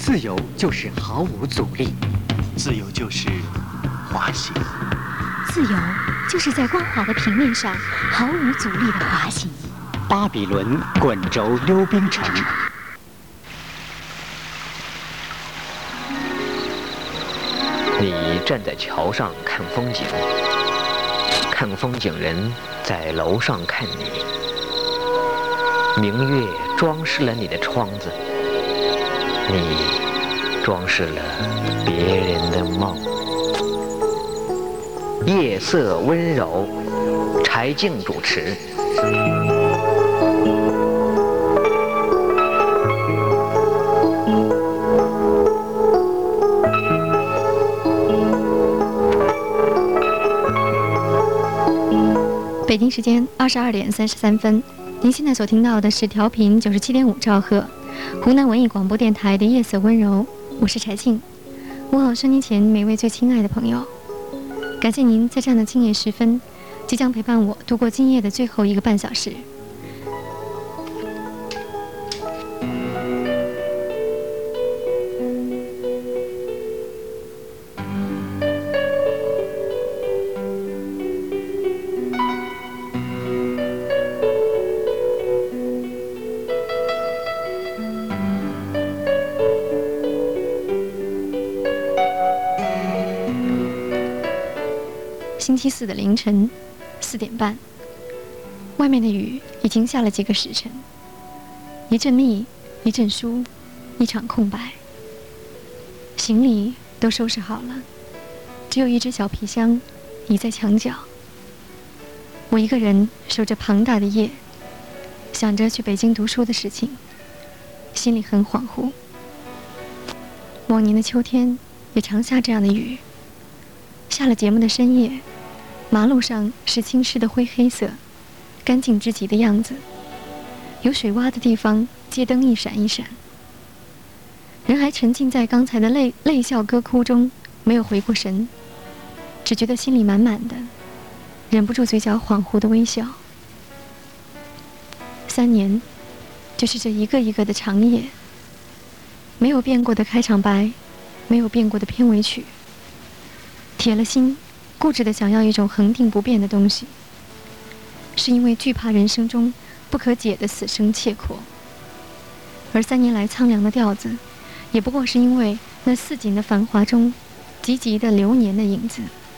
自由就是毫无阻力， 自由就是滑行， 自由就是在光滑的平面上毫无阻力的滑行。 巴比伦滚轴溜冰城。 你站在桥上看风景，看风景人在楼上看你。明月装饰了你的窗子，你装饰了别人的梦。夜色温柔，柴静主持。 北京时间22点33分，您现在所听到的是调频97.5兆赫，湖南文艺广播电台的夜色温柔，我是柴静。问候收音前每位最亲爱的朋友，感谢您在这样的今夜时分，即将陪伴我度过今夜的最后1个半小时。星期四的凌晨4点半，外面的雨已经下了几个时辰，一阵密，一阵疏，一场空白。行李都收拾好了，只有一只小皮箱倚在墙角。我一个人守着庞大的夜，想着去北京读书的事情，心里很恍惚。往年的秋天也常下这样的雨，下了节目的深夜，马路上是青湿的灰黑色，干净至极的样子。有水洼的地方，街灯一闪一闪。人还沉浸在刚才的泪笑歌哭中，没有回过神，只觉得心里满满的，忍不住嘴角恍惚的微笑。3年，就是这一个一个的长夜，没有变过的开场白，没有变过的片尾曲。铁了心，固执地想要一种恒定不变的东西，是因为惧怕人生中不可解的死生切阔。而3年来苍凉的调子，也不过是因为那似锦的繁华中急急的流年的影子。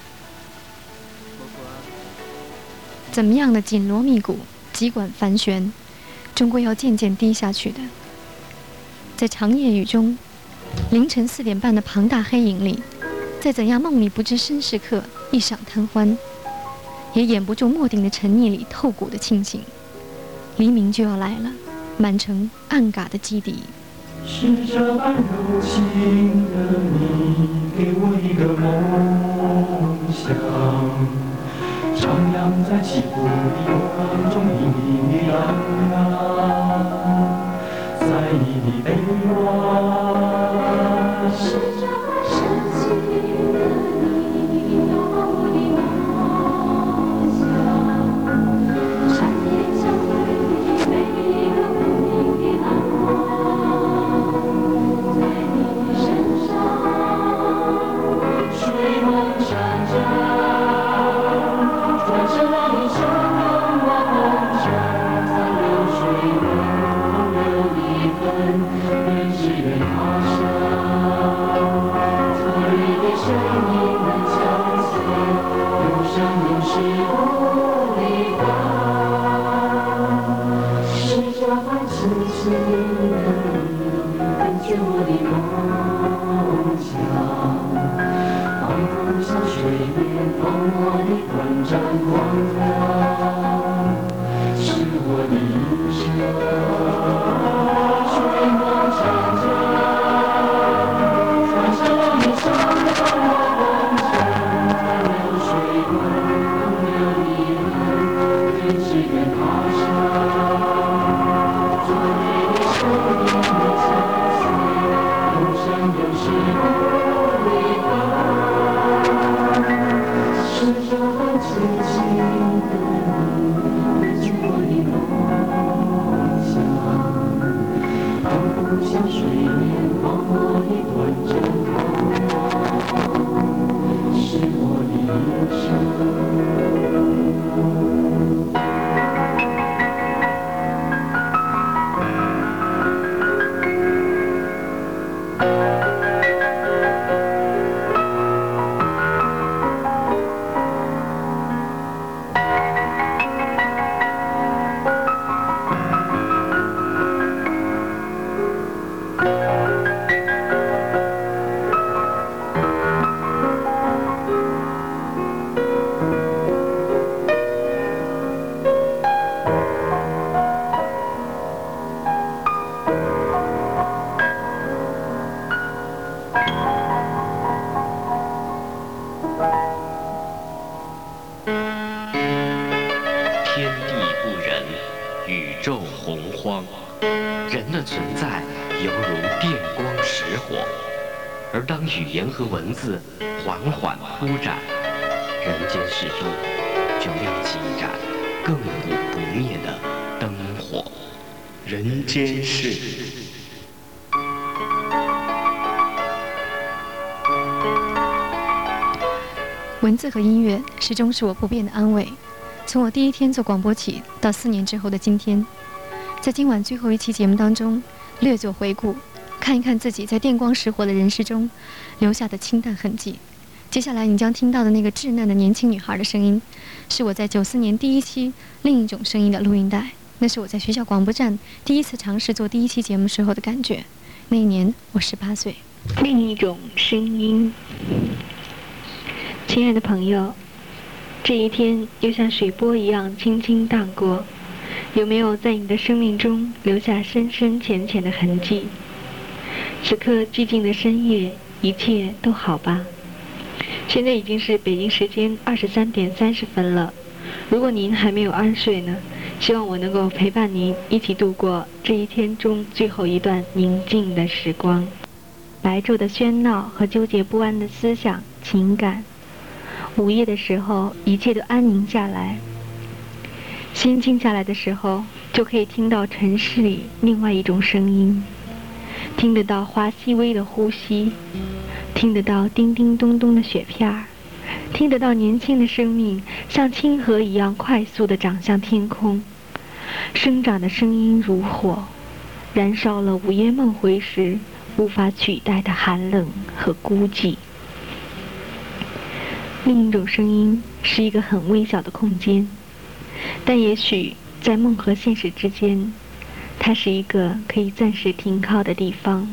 怎么样的紧锣密鼓，急管繁旋，终归要渐渐低下去的。在长夜雨中，凌晨4点半的庞大黑影里，在怎样梦里不知身是客，一晌贪欢，也掩不住默定的沉溺里透骨的清醒。黎明就要来了，满城暗嘎的基底。 是这般柔情的你，给我一个梦想，徜徉在起伏的风中，隐隐亮亮，在你的臂弯。是这般深情的你，有我的梦想，闪电相对的每一个不明的暗光，在你的身上睡梦缠着，转身望你生命往前，在流水中留一份人世远他乡。昨日的身影能相随，有生有世不离分。是这般痴情的你，跟着我的梦想，仿佛像水面放我的短暂光亮，是我的一生睡梦缠着，转身望你生命往前，在流水中留一份人世远他乡。昨日的身影能相随，有生有世不离分。是这般痴情的你，跟着我的梦想，仿佛像水面放我人的存在犹如电光石火，而当语言和文字缓缓铺展，人间世中就亮起一盏亘古不灭的灯火。人间世。 文字和音乐始终是我不变的安慰。从我第一天做广播起，到4年之后的今天，在今晚最后一期节目当中，略作回顾，看一看自己在电光石火的人世中留下的清淡痕迹。接下来你将听到的那个稚嫩的年轻女孩的声音，是我在94年第1期另一种声音的录音带。那是我在学校广播站第一次尝试做第1期节目时候的感觉。那一年我18岁。 另一种声音。亲爱的朋友，这一天又像水波一样轻轻荡过，有没有在你的生命中留下深深浅浅的痕迹？此刻寂静的深夜，一切都好吧？现在已经是北京时间23点30分了。如果您还没有安睡呢，希望我能够陪伴您一起度过这一天中最后一段宁静的时光。白昼的喧闹和纠结不安的思想、情感，午夜的时候，一切都安宁下来。心静下来的时候，就可以听到城市里另外一种声音，听得到花细微的呼吸，听得到叮叮咚咚的雪片儿，听得到年轻的生命像清河一样快速地长向天空。生长的声音如火，燃烧了午夜梦回时无法取代的寒冷和孤寂。另一种声音是一个很微小的空间，但也许在梦和现实之间，它是一个可以暂时停靠的地方。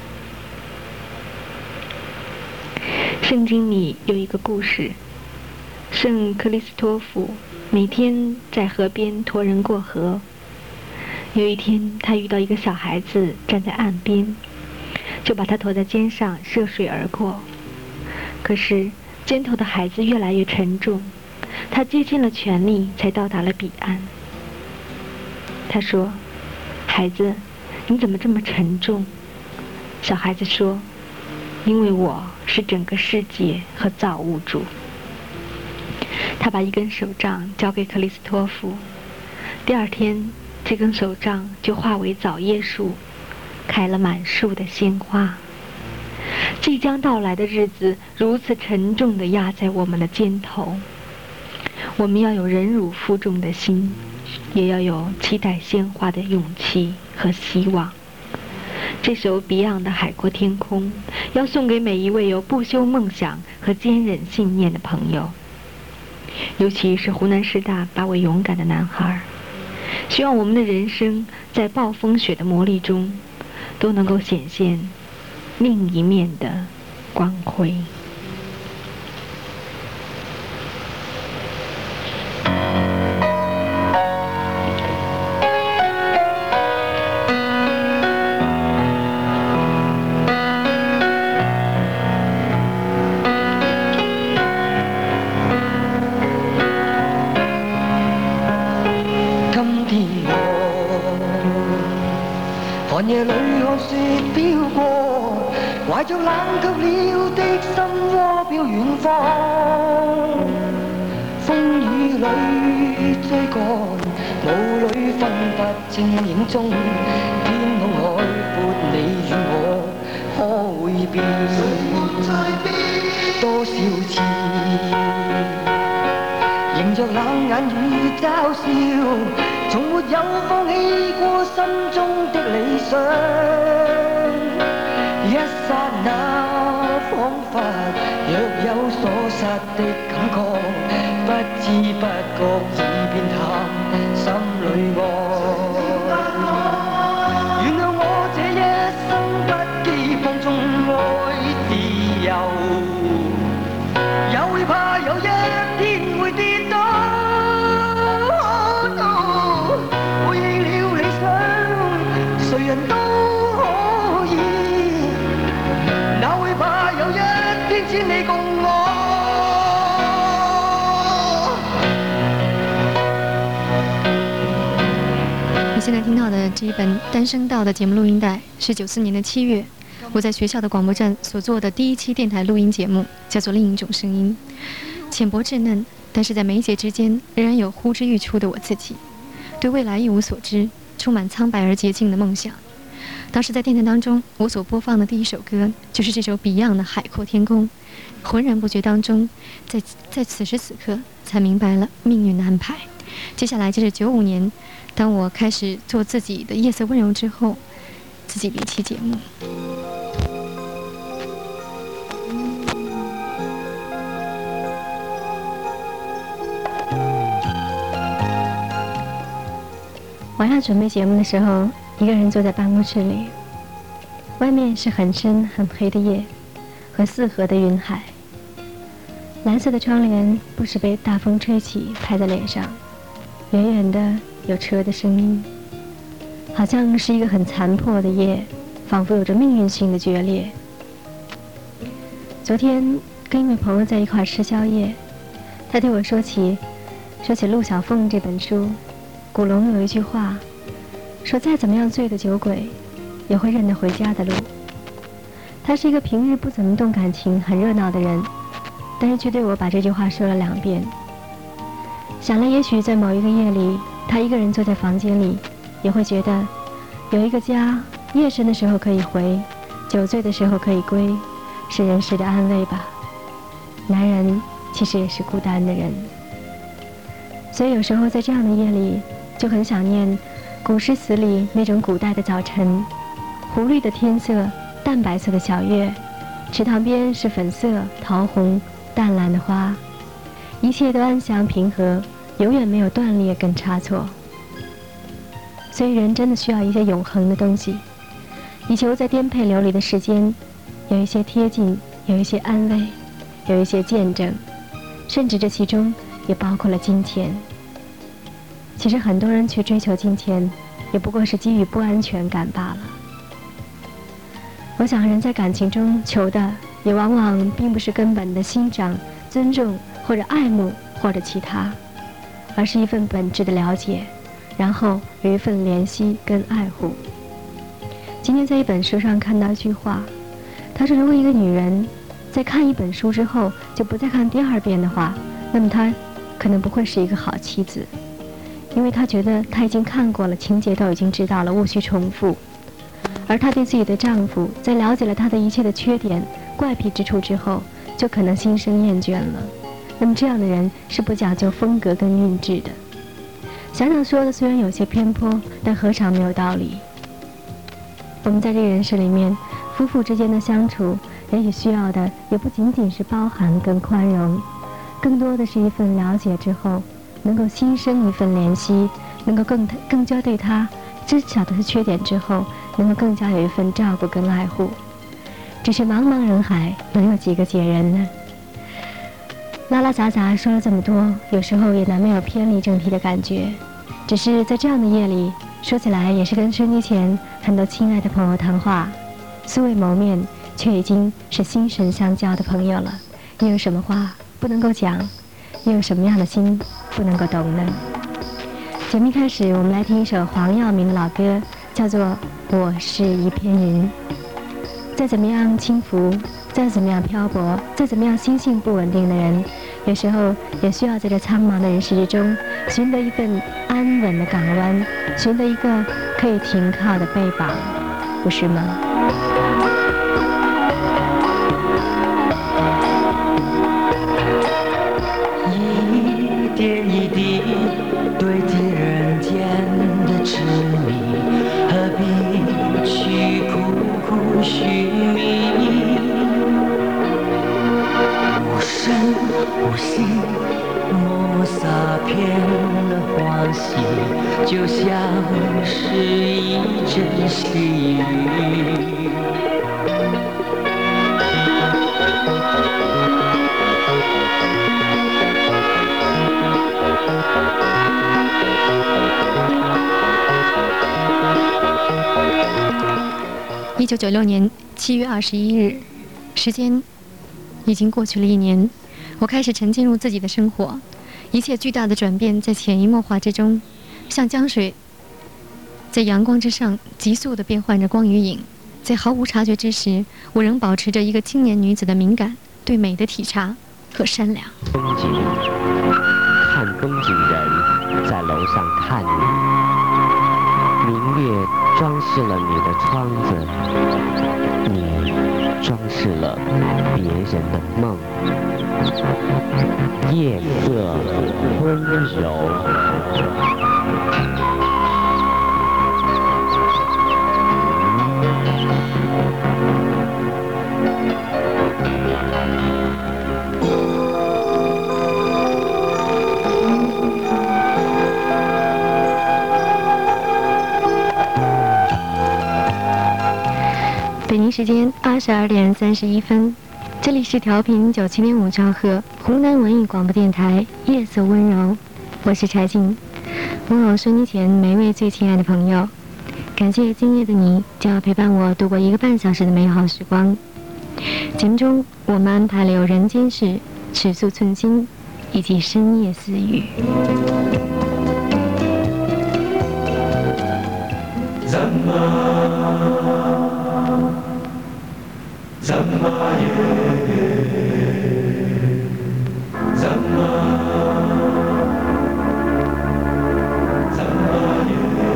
圣经里有一个故事，圣克里斯托弗每天在河边驮人过河。有一天，他遇到一个小孩子站在岸边，就把他驮在肩上涉水而过。可是肩头的孩子越来越沉重，他竭尽了全力才到达了彼岸。他说：“孩子，你怎么这么沉重？”小孩子说：“因为我是整个世界和造物主。”他把一根手杖交给克里斯托弗。第二天，这根手杖就化为枣叶树，开了满树的鲜花。即将到来的日子如此沉重地压在我们的肩头，我们要有忍辱负重的心，也要有期待鲜花的勇气和希望。这首 Beyond 的《海阔天空》要送给每一位有不朽梦想和坚韧信念的朋友，尤其是湖南师大8位勇敢的男孩。希望我们的人生在暴风雪的磨砺中，都能够显现另一面的光辉。 寒夜里看雪飄過，懷着冷卻了的心窩飄遠方。風雨裏追趕，霧裏分不清影蹤，天空海闊，你與我可會變？多少次迎着冷眼與嘲笑，從沒有放棄過心中的理想。一剎那彷彿若有所失的感覺，不知不覺已變淡，心裏愛。原諒我這一生不羈放縱愛自由，也會怕有一天會跌倒。誰人都可以，哪會怕有一天只你共我。 你现在听听到的这一本单声道的节目录音带，是94年的7月，我在学校的广播站所做的第一期电台录音节目，叫做《另一种声音》。浅薄稚嫩，但是在媒介之间仍然有呼之欲出的我自己，对未来一无所知，充满苍白而洁净的梦想。当时在电台当中，我所播放的第一首歌就是这首 Beyond 的《海阔天空》。浑然不觉当中，在此时此刻才明白了命运的安排。接下来就是95年，当我开始做自己的夜色温柔之后，自己的一期节目。晚上准备节目的时候，一个人坐在办公室里，外面是很深很黑的夜和四合的云海，蓝色的窗帘不时被大风吹起，拍在脸上，远远的有车的声音，好像是一个很残破的夜，仿佛有着命运性的决裂。昨天跟一位朋友在一块吃宵夜，他对我说起陆小凤这本书，古龙有一句话说，再怎么样醉的酒鬼也会认得回家的路。他是一个平日不怎么动感情很热闹的人，但是却对我把这句话说了2遍。想了也许在某一个夜里，他一个人坐在房间里，也会觉得有一个家，夜深的时候可以回，酒醉的时候可以归，是人世的安慰吧。男人其实也是孤单的人，所以有时候在这样的夜里，就很想念古诗词里那种古代的早晨，湖绿的天色，淡白色的小月，池塘边是粉色、桃红、淡蓝的花，一切都安详平和，永远没有断裂跟差错。所以人真的需要一些永恒的东西，以求在颠沛流离的世间，有一些贴近，有一些安慰，有一些见证，甚至这其中也包括了金钱。其实很多人去追求金钱，也不过是基于不安全感罢了。我想人在感情中求的，也往往并不是根本的欣赏、尊重或者爱慕或者其他，而是一份本质的了解，然后有一份怜惜跟爱护。今天在一本书上看到一句话，他说如果一个女人在看一本书之后就不再看第2遍的话，那么她可能不会是一个好妻子，因为她觉得她已经看过了，情节都已经知道了，无需重复。而她对自己的丈夫在了解了他的一切的缺点、怪癖之处之后，就可能心生厌倦了。那么这样的人是不讲究风格跟韵致的。想想说的虽然有些偏颇，但何尝没有道理？我们在这个人世里面，夫妇之间的相处，也许需要的也不仅仅是包含跟宽容，更多的是一份了解之后，能够心生一份怜惜，能够更加对他知晓的是缺点之后，能够更加有一份照顾跟爱护。只是茫茫人海，能有几个解人呢？拉拉杂杂说了这么多，有时候也难免有偏离正题的感觉。只是在这样的夜里，说起来也是跟收音机前很多亲爱的朋友谈话，素未谋面，却已经是心神相交的朋友了。又有什么话不能够讲？又有什么样的心不能够懂呢？节目开始，我们来听一首黄耀明的老歌，叫做《我是一片云》。再怎么样轻浮，再怎么样漂泊，再怎么样心性不稳定的人，有时候也需要在这苍茫的人世之中，寻得一份安稳的港湾，寻得一个可以停靠的背膀，不是吗？ 一点一滴堆积人间的痴迷，何必去苦苦寻觅？无声无息，默默洒遍了欢喜，就像是一阵细雨。 1996年7月21日，时间已经过去了1年，我开始沉浸入自己的生活，一切巨大的转变在潜移默化之中，像江水在阳光之上急速地变换着光与影，在毫无察觉之时，我仍保持着一个青年女子的敏感、对美的体察和善良。 风景，看风景人在楼上看你，明月装饰了你的窗子，你装饰了别人的梦。夜色温柔。 北京时间22点31分，这里是调频97.5兆赫湖南文艺广播电台夜色温柔，我是柴静。问候收音前每位最亲爱的朋友，感谢今夜的你将要陪伴我度过1个半小时的美好时光。节目中我们安排了有人间事、尺素寸心以及深夜私语。 怎么也怎么也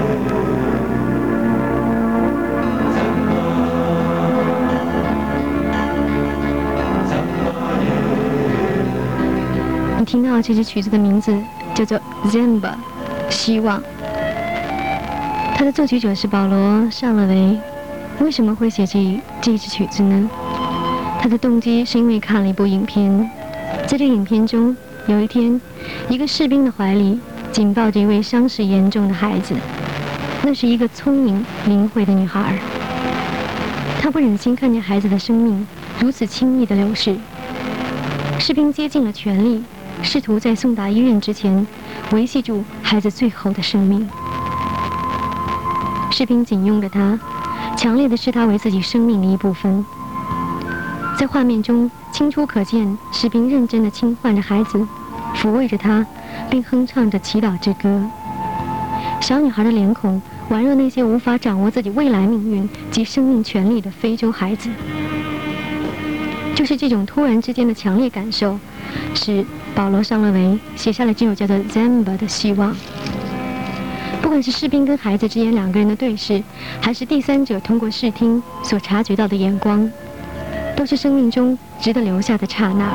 你听到这支曲子的名字叫做 Zamba 希望，它的作曲者是保罗·尚勒维。为什么会写这支曲子呢？他的动机是因为看了一部影片，在这影片中，有一天，一个士兵的怀里紧抱着一位伤势严重的孩子，那是一个聪明灵慧的女孩。他不忍心看见孩子的生命如此轻易地流逝。士兵竭尽了全力，试图在送达医院之前维系住孩子最后的生命。士兵紧拥着他，强烈地视他为自己生命的一部分。在画面中清楚可见，士兵认真地轻唤着孩子，抚慰着他，并哼唱着祈祷之歌。小女孩的脸孔宛若那些无法掌握自己未来命运及生命权利的非洲孩子。就是这种突然之间的强烈感受，使保罗·尚勒维写下了这首叫做《Zamba》的希望。不管是士兵跟孩子之间两个人的对视，还是第三者通过视听所察觉到的眼光，都是生命中值得留下的刹那。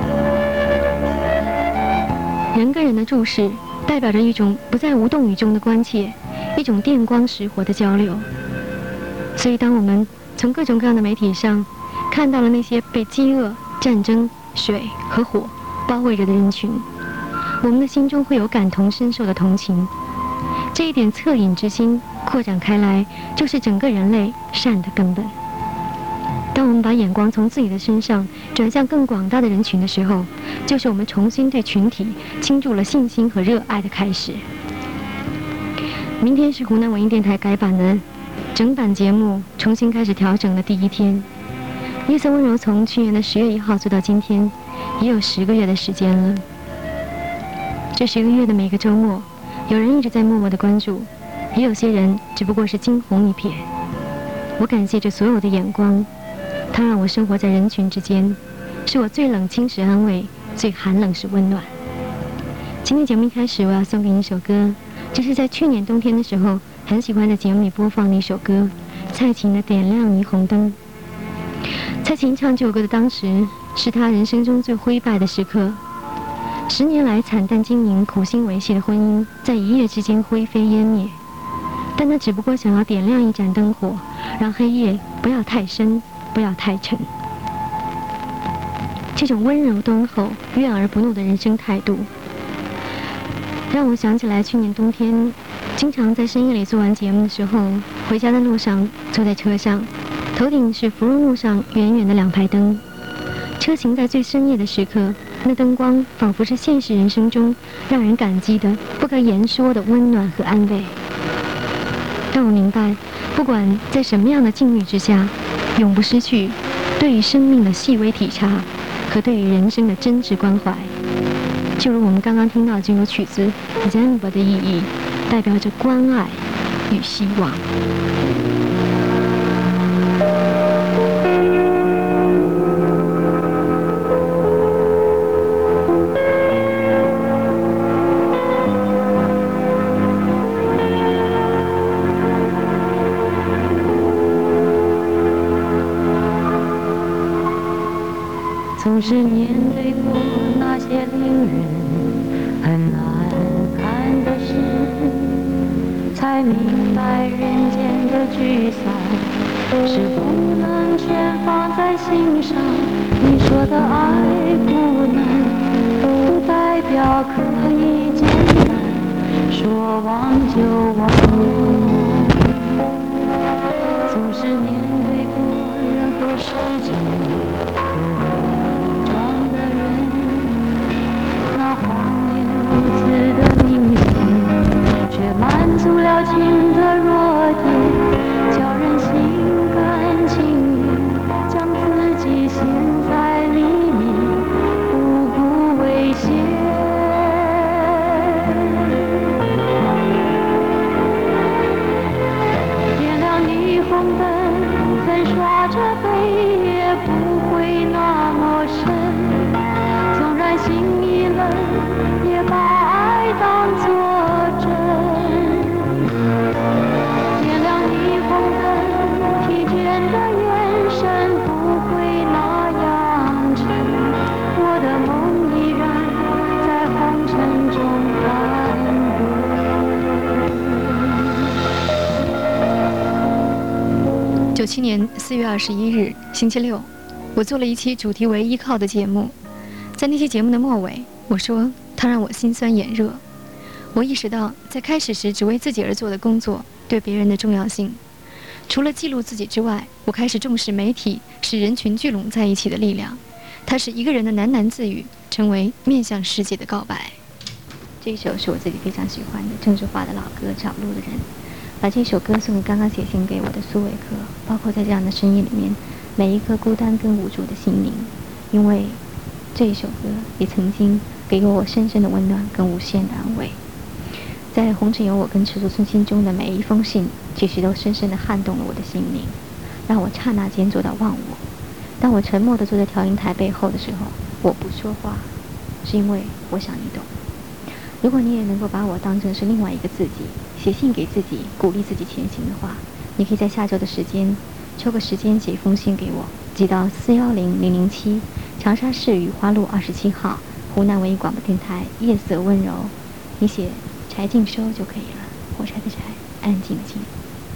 人跟人的注视，代表着一种不在无动于衷的关切，一种电光石火的交流。所以当我们从各种各样的媒体上看到了那些被饥饿、战争、水和火包围着的人群，我们的心中会有感同身受的同情。这一点恻隐之心扩展开来，就是整个人类善的根本。当我们把眼光从自己的身上转向更广大的人群的时候，就是我们重新对群体倾注了信心和热爱的开始。明天是湖南文艺电台改版的整版节目重新开始调整的第一天。夜色温柔从去年的10月1号做到今天，也有10个月的时间了。这10个月的每个周末，有人一直在默默的关注，也有些人只不过是惊鸿一瞥。我感谢这所有的眼光，它让我生活在人群之间，是我最冷清时安慰，最寒冷时温暖。今天节目一开始，我要送给你一首歌，这是在去年冬天的时候很喜欢在节目里播放的一首歌，蔡琴的《点亮霓虹灯》。蔡琴唱这首歌的当时，是她人生中最灰败的时刻。10年来惨淡经营、苦心维系的婚姻，在一夜之间灰飞烟灭。但她只不过想要点亮一盏灯火，让黑夜不要太深，不要太沉。这种温柔敦厚、悦而不怒的人生态度，让我想起来去年冬天，经常在深夜里做完节目的时候，回家的路上坐在车上，头顶是芙蓉路上远远的2排灯，车行在最深夜的时刻，那灯光仿佛是现实人生中让人感激的、不可言说的温暖和安慰。让我明白，不管在什么样的境遇之下，永不失去对于生命的细微体察和对于人生的真挚关怀。就如我们刚刚听到这首曲子《Zamba》的意义，代表着关爱、 与希望。 总是面对过那些令人很难看的事，才明白人间的聚散是不能全放在心上。你说的爱不能，不代表可以简单说忘就忘。总是面对过任何事情。满足了情的弱点，叫人心甘情愿将自己陷在里面，不顾危险。点亮霓虹灯，粉刷着背，也不会那么深。纵然心已冷，也把爱当作真。 97年4月21日，星期六，我做了一期主题为依靠的节目。在那期节目的末尾，我说它让我心酸眼热。我意识到，在开始时只为自己而做的工作对别人的重要性。除了记录自己之外，我开始重视媒体使人群聚拢在一起的力量。它使一个人的喃喃自语成为面向世界的告白。这一首是我自己非常喜欢的政治化的老歌《找路的人》。把这首歌送给刚刚写信给我的苏伟克，包括在这样的深夜里面每一颗孤单跟无助的心灵，因为这一首歌也曾经给过我深深的温暖跟无限的安慰。在红尘有我跟赤足村心中的每一封信，其实都深深地撼动了我的心灵，让我刹那间做到忘我。当我沉默地坐在调音台背后的时候，我不说话，是因为我想你懂。如果你也能够把我当成是另外一个自己，写信给自己，鼓励自己前行的话，你可以在下周的时间抽个时间写一封信给我，寄到410007长沙市雨花路27号湖南文艺广播电台夜色温柔，你写柴静收就可以了，火柴的柴，安静的静。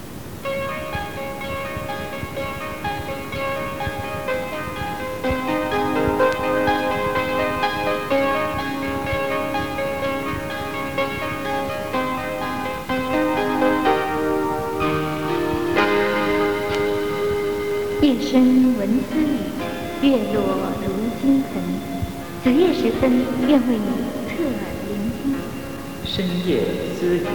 夜深闻私语，月落如金盆。子夜时分，愿为你侧耳聆听。 深夜私语。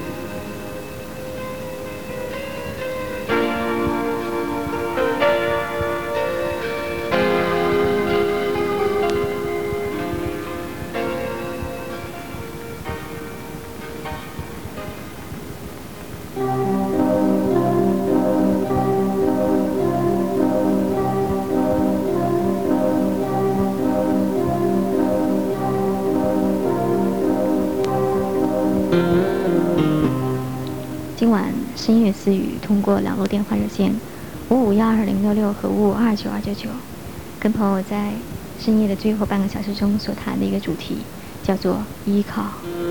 今晚深夜私语通过两路电话热线5512-066和5529-299，跟朋友在深夜的最后半个小时中所谈的一个主题叫做依靠。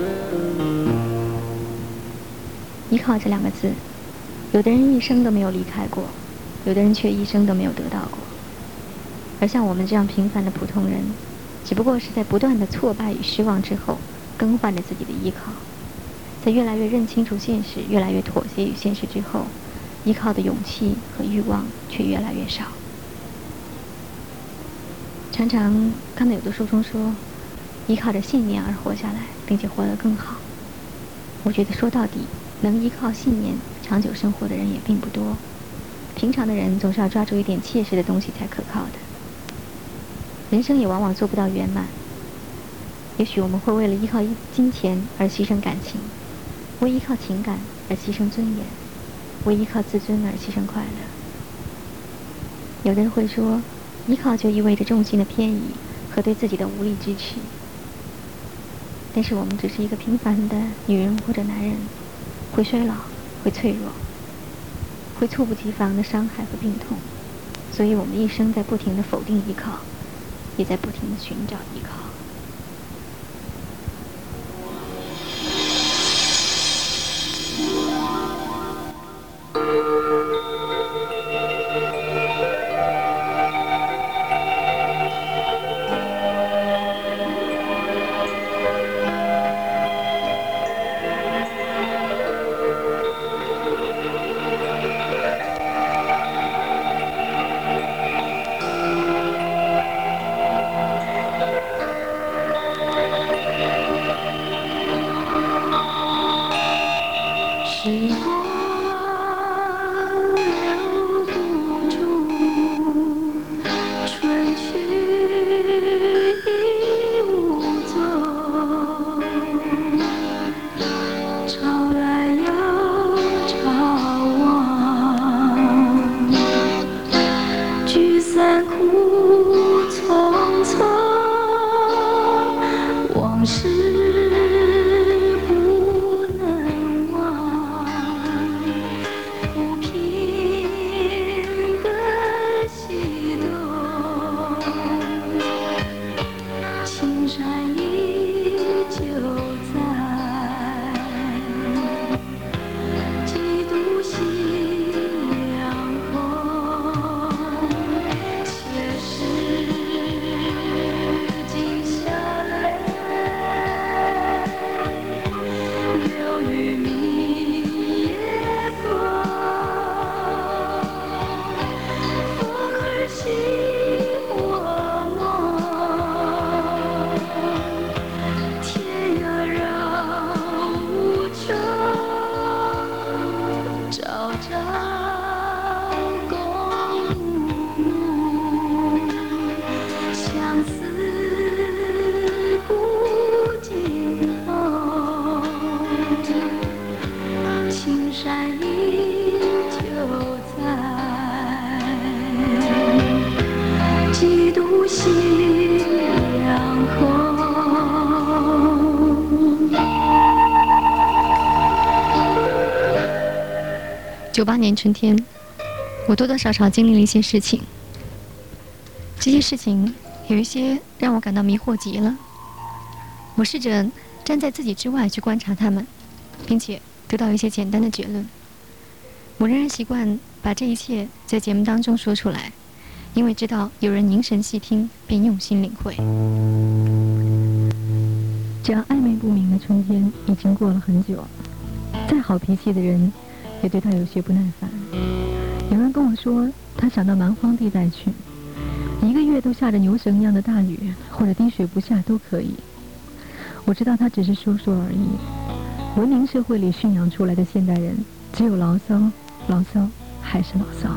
依靠这两个字，有的人一生都没有离开过，有的人却一生都没有得到过。而像我们这样平凡的普通人，只不过是在不断的挫败与失望之后，更换着自己的依靠。在越来越认清楚现实，越来越妥协与现实之后，依靠的勇气和欲望却越来越少。常常看到有的书中说，依靠着信念而活下来，并且活得更好。我觉得说到底，能依靠信念长久生活的人也并不多。平常的人总是要抓住一点切实的东西才可靠的。人生也往往做不到圆满。也许我们会为了依靠金钱而牺牲感情，为依靠情感而牺牲尊严，为依靠自尊而牺牲快乐。有的人会说，依靠就意味着重心的偏移和对自己的无力支持。但是我们只是一个平凡的女人或者男人，会衰老，会脆弱，会猝不及防的伤害和病痛，所以我们一生在不停地否定依靠，也在不停地寻找依靠。 98年春天，我多多少少经历了一些事情。这些事情有一些让我感到迷惑极了。我试着站在自己之外去观察他们，并且得到一些简单的结论。我仍然习惯把这一切在节目当中说出来，因为知道有人凝神细听并用心领会。这样暧昧不明的春天已经过了很久，再好脾气的人也对他有些不耐烦。有人跟我说，他想到蛮荒地带去，1个月都下着牛绳一样的大雨，或者滴水不下都可以。我知道他只是说说而已。文明社会里驯养出来的现代人，只有牢骚，牢骚还是牢骚。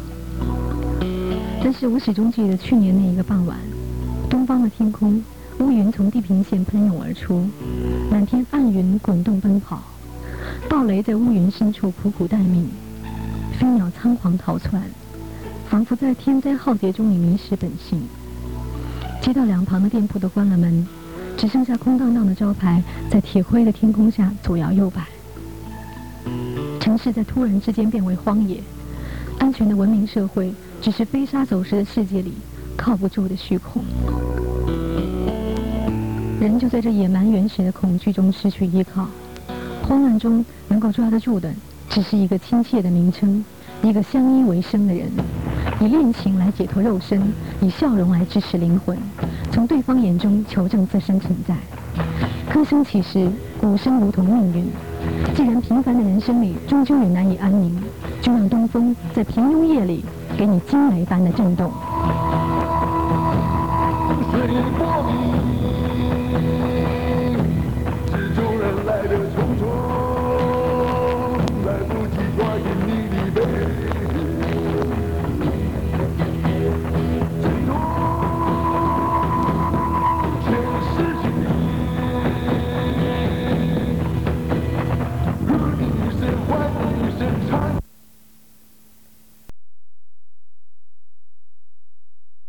但是我始终记得去年那一个傍晚，东方的天空，乌云从地平线喷涌而出，满天暗云滚动奔跑，暴雷在乌云深处苦苦待命，飞鸟仓皇逃窜，仿佛在天灾浩劫中已迷失本性。街道两旁的店铺都关了门，只剩下空荡荡的招牌在铁灰的天空下左摇右摆。城市在突然之间变为荒野，安全的文明社会只是飞沙走石的世界里靠不住的虚空。人就在这野蛮原始的恐惧中失去依靠，慌乱中能够抓得住的只是一个亲切的名称，一个相依为生的人，以恋情来解脱肉身，以笑容来支持灵魂，从对方眼中求证自身存在。歌声其实，鼓声如同命运。既然平凡的人生里终究也难以安宁，就让东风在平庸夜里给你惊雷般的震动。 随光阴，蜘蛛人来的匆匆。